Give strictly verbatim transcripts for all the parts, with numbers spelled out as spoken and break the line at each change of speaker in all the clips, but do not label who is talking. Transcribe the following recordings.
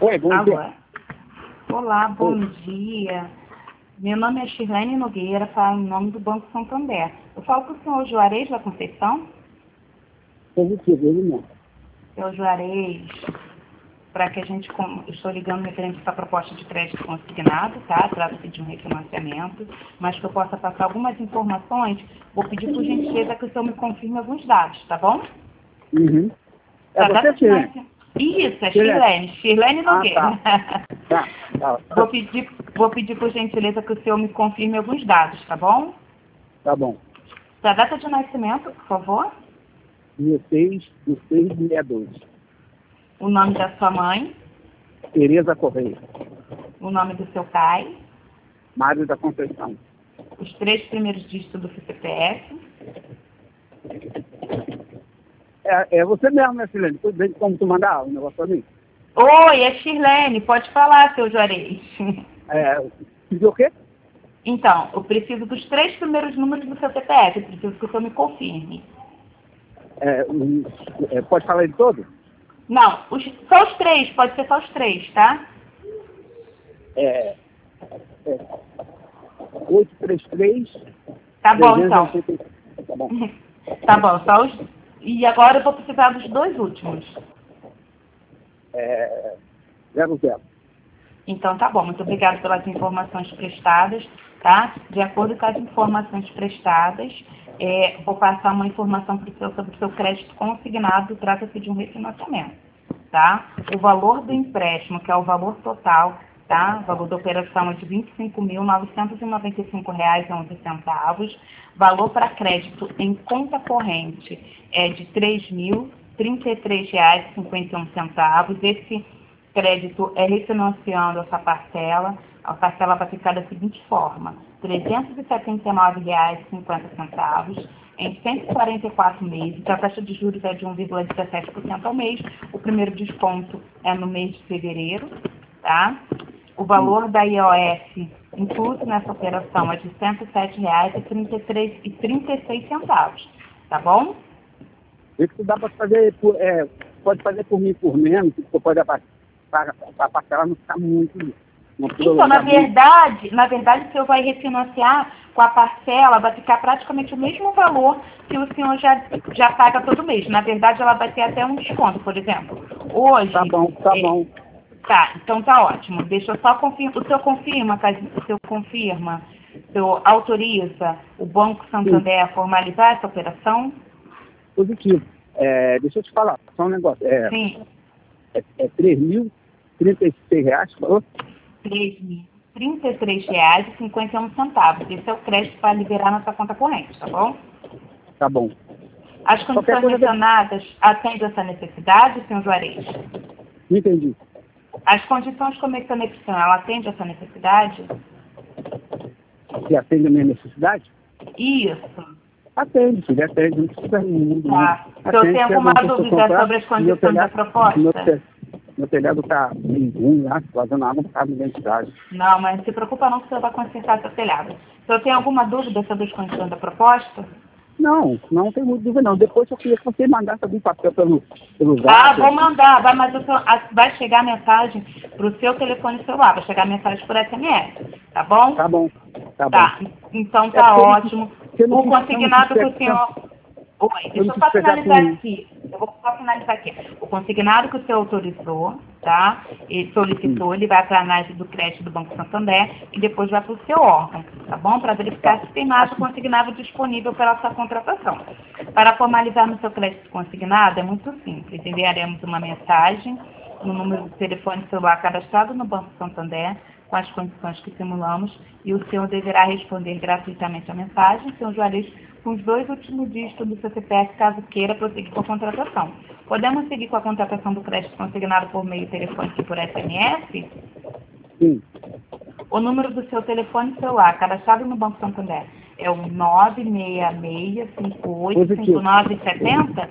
Oi, bom
Alô?
dia.
Olá, bom
Oi.
dia. Meu nome é Shirlene Nogueira, falo em nome do Banco Santander. Eu falo com o senhor Juarez da Conceição?
Positivo, ele não.
Senhor Juarez, para que a gente, com- estou ligando referente a essa proposta de crédito consignado, tá? Trata-se de um refinanciamento, mas que eu possa passar algumas informações, vou pedir por gentileza que o senhor me confirme alguns dados, tá bom?
Uhum. É
A
você,
data de
Shirlene?
nascimento. Isso, é
Shirlene.
Shirlene, Shirlene
Ah,
Nogueira.
Tá, tá,
Vou pedir, vou pedir por gentileza que o senhor me confirme alguns dados, tá bom?
tá bom.
A data de nascimento, por favor.
dezesseis de seis de sessenta e dois.
O nome da sua mãe,
Tereza Correia.
o nome do seu pai,
Mário da Conceição.
os três primeiros dígitos do C P F.
É, é você mesmo, né, Shirlene? Tudo bem como tu mandar um negócio pra mim?
Oi, é Shirlene, pode falar, seu Juarez.
É, pediu o quê?
Então, eu preciso dos três primeiros números do seu C P F, eu preciso que o senhor me confirme.
É, um, é, pode falar ele todo?
Não, os, só os três, pode ser só os três, tá?
É, é, oito três três.
Tá bom, então.
Tá bom.
Tá bom, só os... E agora eu vou precisar dos dois últimos.
É, zero zero.
Então tá bom, muito obrigada pelas informações prestadas, tá? De acordo com as informações prestadas, é, vou passar uma informação para o senhor sobre o seu crédito consignado, trata-se de um refinanciamento, tá? O valor do empréstimo, que é o valor total, tá? O valor da operação é de vinte e cinco mil novecentos e noventa e cinco reais e onze centavos. Valor para crédito em conta corrente é de três mil trinta e três reais e cinquenta e um centavos. Esse crédito é refinanciando essa parcela. A parcela vai ficar da seguinte forma: trezentos e setenta e nove reais e cinquenta centavos em cento e quarenta e quatro meses. A taxa de juros é de um vírgula dezessete por cento ao mês. O primeiro desconto é no mês de fevereiro, tá? O valor da I O F incluso nessa operação é de cento e sete reais e trinta e seis centavos, tá bom?
Isso dá para fazer, por, é, pode fazer por mim por menos, porque pode a parcela não ficar muito. Não
Então, na verdade, na verdade, o senhor vai refinanciar com a parcela, vai ficar praticamente o mesmo valor que o senhor já, já paga todo mês. Na verdade, ela vai ter até um desconto, por exemplo. Hoje.
Tá bom, tá
é,
bom.
Tá, então tá ótimo. Deixa eu só confirmar. O senhor confirma, Casim- o senhor confirma, o senhor autoriza o Banco Santander a formalizar essa operação?
Positivo. É, deixa eu te falar, só um negócio. É,
Sim.
é, é três mil e trinta e seis reais, falou?
três mil e trinta e três reais e cinquenta e um centavos. Esse é o crédito para liberar na sua conta corrente, tá bom?
Tá bom.
As
Qualquer
condições
coisa.
mencionadas atendem essa necessidade, senhor Juarez?
Não entendi.
As condições como é que conexão, ela atende essa necessidade?
Você atende a minha necessidade?
Isso.
Atende, filho, atende. Não precisa muito.
Tá.
Não.
O senhor
Atende,
tem
se
alguma
alguma pessoa
dúvida
comprar,
sobre as
meu
condições da
telhado,
proposta?
meu, te, meu telhado tá meio ruim lá, vazando água por causa da identidade.
Não, mas não se preocupa não que o senhor vai consertar seu telhado. O senhor tem alguma dúvida sobre as condições da proposta?
Não, não tem muita dúvida não. Depois eu queria que você mandasse algum papel pelo, pelo zap.
Ah, vou mandar, vai, mas o senhor, a- vai chegar a mensagem para o seu telefone celular, vai chegar a mensagem por S M S, tá bom?
Tá bom, tá,
Tá,
bom.
então
É
tá
porque eu não
ótimo.
quis- eu não
O
quis- eu não
consignado
quis
que o
pegar-
senhor... Oi,
eu
deixa
não
eu
quis
só
pegar
finalizar
com...
aqui. Eu vou só finalizar aqui. O consignado que o senhor autorizou, tá? Ele solicitou, ele vai para a análise do crédito do Banco Santander e depois vai para o seu órgão, tá bom? Para verificar se tem mais o consignado disponível pela sua contratação. Para formalizar no seu crédito consignado é muito simples. Enviaremos uma mensagem no número do telefone celular cadastrado no Banco Santander, com as condições que simulamos, e o senhor deverá responder gratuitamente a mensagem, senhor Juarez, com os dois últimos dígitos do seu C P F, caso queira prosseguir com a contratação. Podemos seguir com a contratação do crédito consignado por meio telefônico e por S M S?
Sim,
O número do seu telefone celular, cadastrado no Banco Santander, é o nove seis seis, cinco oito cinco nove sete zero?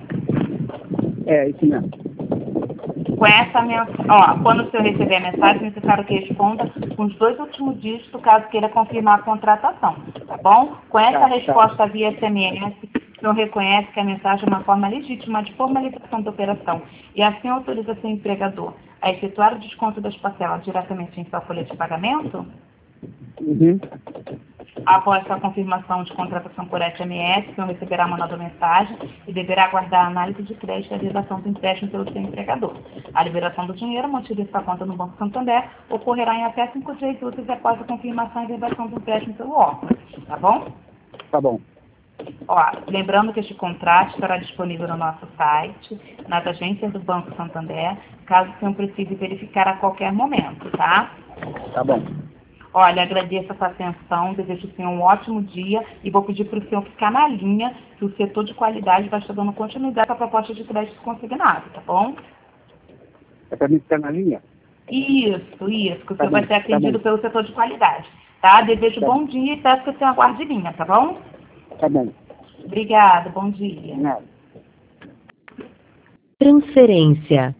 é isso mesmo.
Com essa mensagem, ó, quando o senhor receber a mensagem, é necessário que responda com os dois últimos dígitos, caso queira confirmar a contratação, tá bom? Com essa
Tá,
resposta
tá.
via S M S, o senhor reconhece que a mensagem é uma forma legítima de formalização da operação e assim autoriza seu empregador a efetuar o desconto das parcelas diretamente em sua folha de pagamento?
Uhum.
Após sua confirmação de contratação por S M S, o senhor receberá uma nova mensagem e deverá aguardar a análise de crédito e a liberação do empréstimo pelo seu empregador. A liberação do dinheiro mantida em sua conta no Banco Santander ocorrerá em até cinco dias úteis após a confirmação e liberação do empréstimo pelo órgão. Tá bom?
Tá bom.
Ó, lembrando que este contrato estará disponível no nosso site, nas agências do Banco Santander, caso o senhor precise verificar a qualquer momento, tá?
Tá bom.
Olha, agradeço a sua atenção, desejo ao senhor um ótimo dia e vou pedir para o senhor ficar na linha, que o setor de qualidade vai estar dando continuidade à proposta de crédito consignado, tá bom?
É para mim ficar na linha?
Isso, isso, que o
Tá
senhor
bom,
vai ser atendido
tá
pelo setor de qualidade, tá? Desejo
Tá.
bom dia e peço que o senhor aguarde linha, tá bom?
Tá bom.
Obrigada, bom dia.
Nada.
Transferência.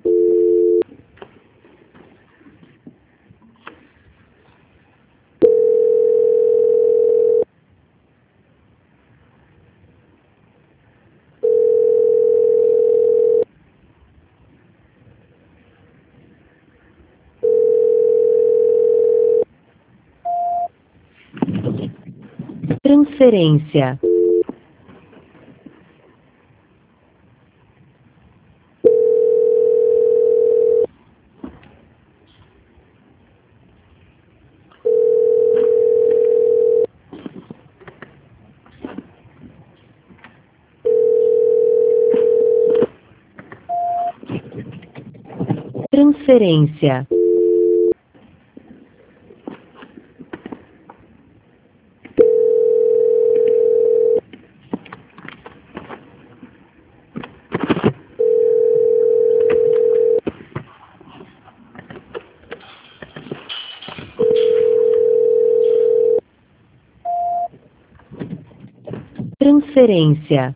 Transferência. Transferência. Transferência.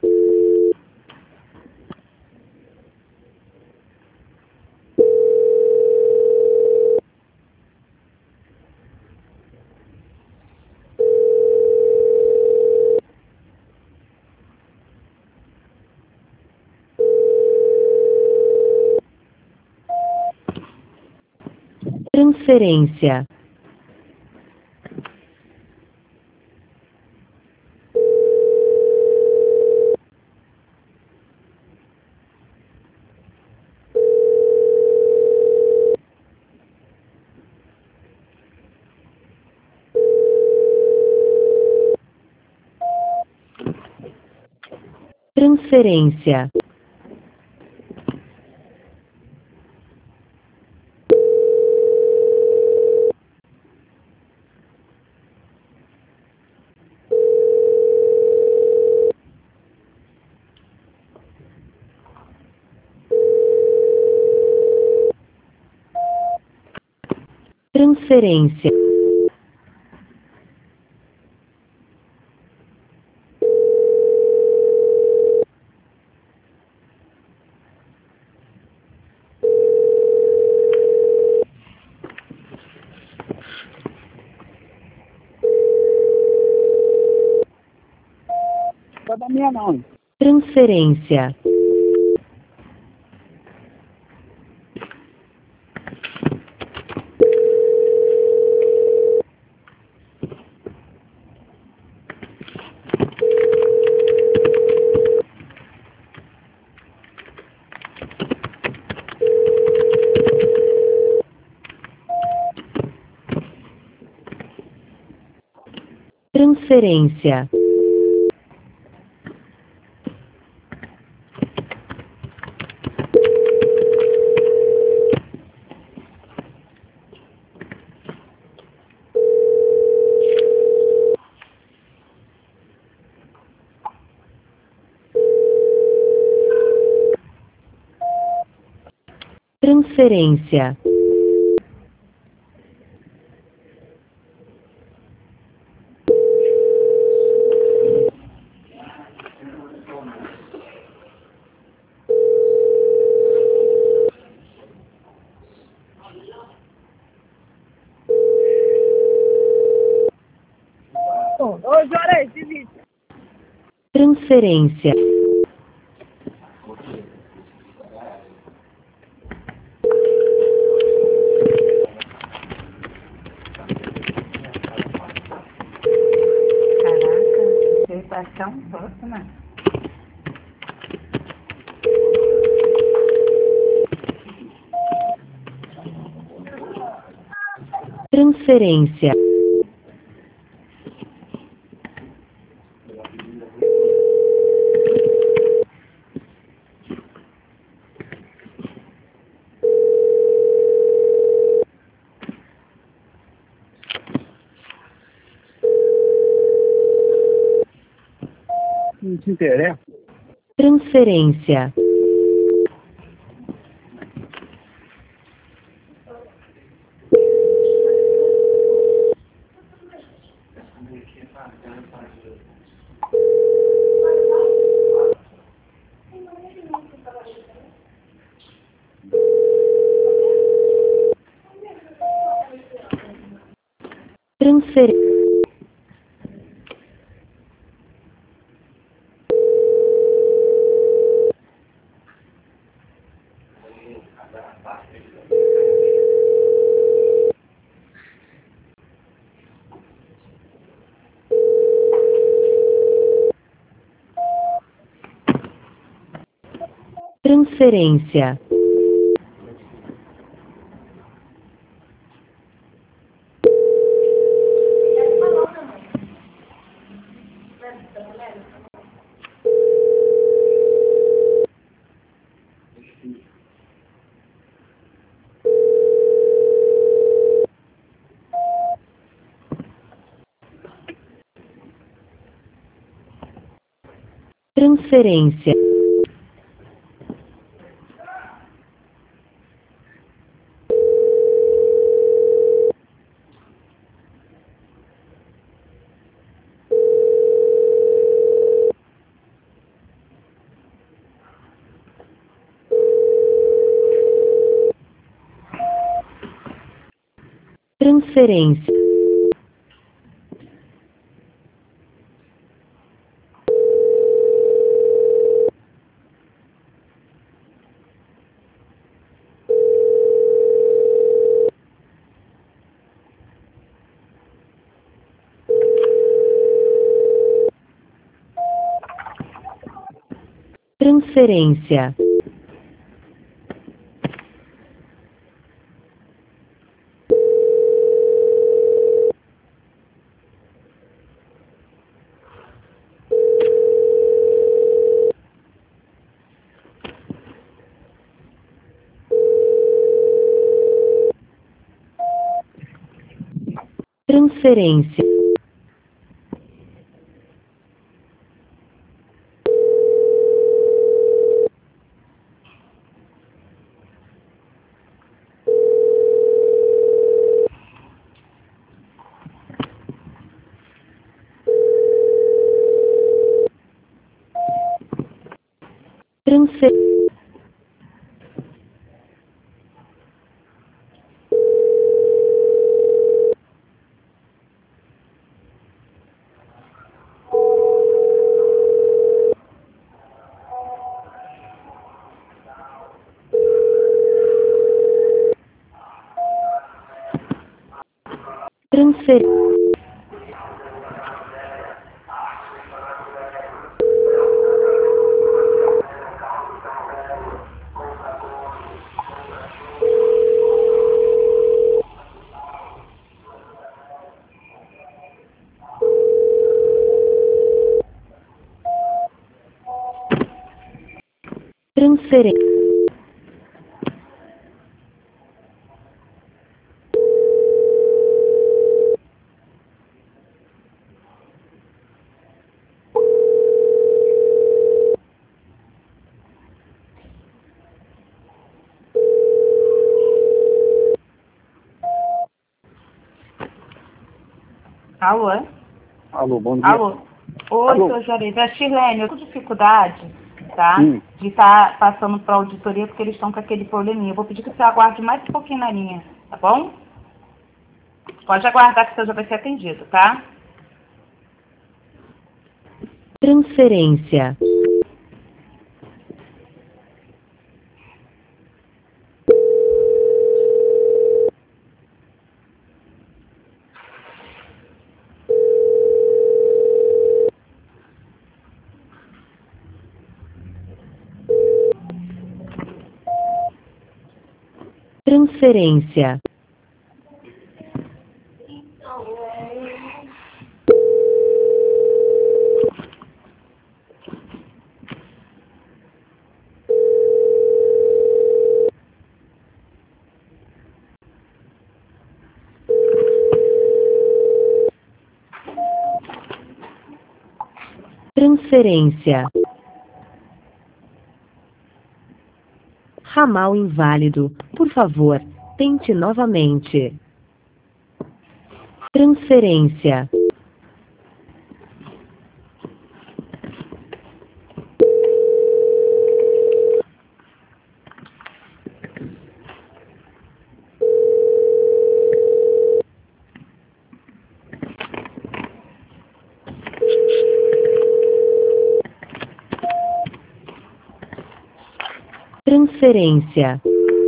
Transferência. Transferência. Transferência.
Não é da minha não.
Transferência. Transferência. Transferência.
Ô, Juarez, desiste.
Transferência.
Vai ficar um pouco, né?
Transferência.
Não te interessa?
Transferência. Transfer... Transferência. Transferência. Transferência. Transferência. Transferência. Transfer... Transfer... Transferência.
Alô?
Alô, bom dia.
Alô? Oi,
Alô?
seu Juarez. É Chilene, eu tô com dificuldade, tá?
Hum.
De estar passando para a auditoria porque eles estão com aquele probleminha. Eu vou pedir que você aguarde mais um pouquinho na linha, tá bom? Pode aguardar que o seu já vai ser atendido, tá?
Transferência. Transferência. Transferência. Ramal inválido. Por favor, tente novamente. Transferência. Transferência.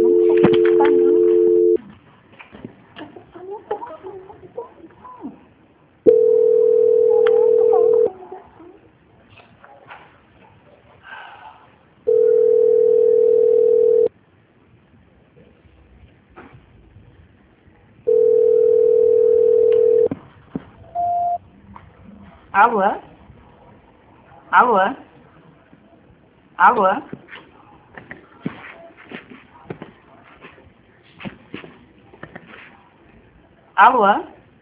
Alô? Alô? Alô? Alô?